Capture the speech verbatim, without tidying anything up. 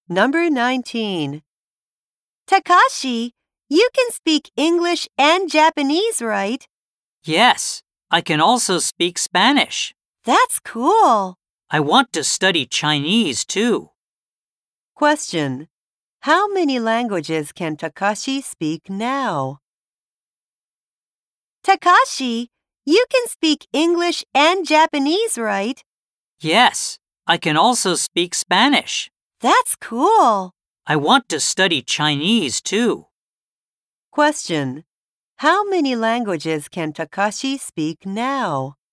Number nineteen. Takashi, you can speak English and Japanese, right? Yes, I can also speak Spanish. That's cool. I want to study Chinese too. Question. How many languages can Takashi speak now? Takashi, you can speak English and Japanese, right? Yes, I can also speak Spanish. That's cool. I want to study Chinese too. Question. How many languages can Takashi speak now?